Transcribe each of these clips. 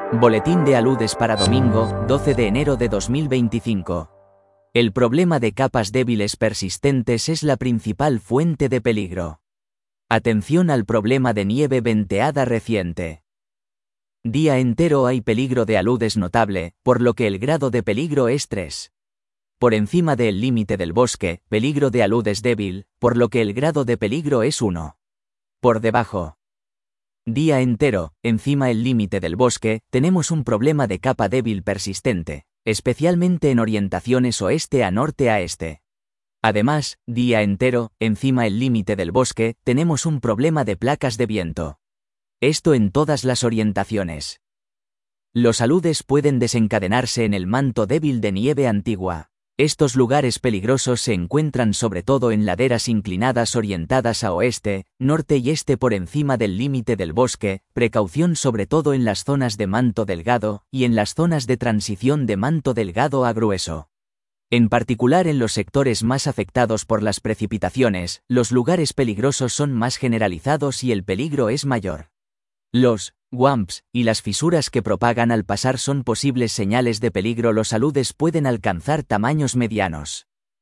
Boletín de aludes para domingo, 12 de enero de 2025. El problema de capas débiles persistentes es la principal fuente de peligro. Atención al problema de nieve venteada reciente. Día entero hay peligro de aludes notable, por lo que el grado de peligro es 3. Por encima del límite del bosque, peligro de aludes débil, por lo que el grado de peligro es 1. Por debajo. Día entero, encima el límite del bosque, tenemos un problema de capa débil persistente, especialmente en orientaciones oeste a norte a este. Además, día entero, encima el límite del bosque, tenemos un problema de placas de viento. Esto en todas las orientaciones. Los aludes pueden desencadenarse en el manto débil de nieve antigua. Estos lugares peligrosos se encuentran sobre todo en laderas inclinadas orientadas a oeste, norte y este por encima del límite del bosque, precaución sobre todo en las zonas de manto delgado y en las zonas de transición de manto delgado a grueso. En particular en los sectores más afectados por las precipitaciones, los lugares peligrosos son más generalizados y el peligro es mayor. Los WAMPs y las fisuras que propagan al pasar son posibles señales de peligro. Los aludes pueden alcanzar tamaños medianos.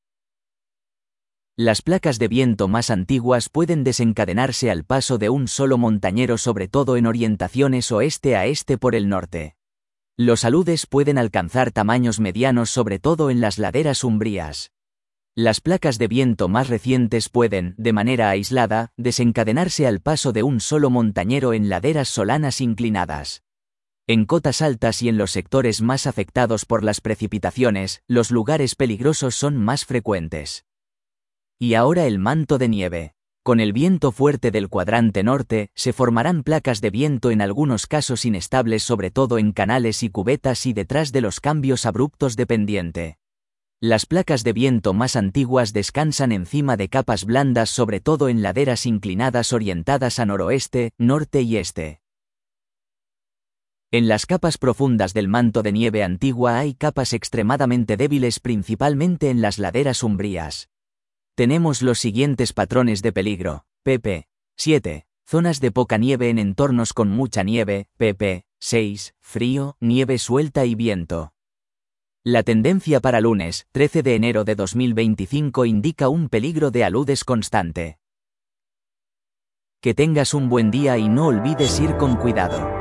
Las placas de viento más antiguas pueden desencadenarse al paso de un solo montañero, sobre todo en orientaciones oeste a este por el norte. Los aludes pueden alcanzar tamaños medianos, sobre todo en las laderas umbrías. Las placas de viento más recientes pueden, de manera aislada, desencadenarse al paso de un solo montañero en laderas solanas inclinadas. En cotas altas y en los sectores más afectados por las precipitaciones, los lugares peligrosos son más frecuentes. Y ahora el manto de nieve. Con el viento fuerte del cuadrante norte, se formarán placas de viento en algunos casos inestables, sobre todo en canales y cubetas y detrás de los cambios abruptos de pendiente. Las placas de viento más antiguas descansan encima de capas blandas, sobre todo en laderas inclinadas orientadas a noroeste, norte y este. En las capas profundas del manto de nieve antigua hay capas extremadamente débiles, principalmente en las laderas umbrías. Tenemos los siguientes patrones de peligro. pp. 7. Zonas de poca nieve en entornos con mucha nieve. pp. 6. Frío, nieve suelta y viento. La tendencia para lunes, 13 de enero de 2025 indica un peligro de aludes constante. Que tengas un buen día y no olvides ir con cuidado.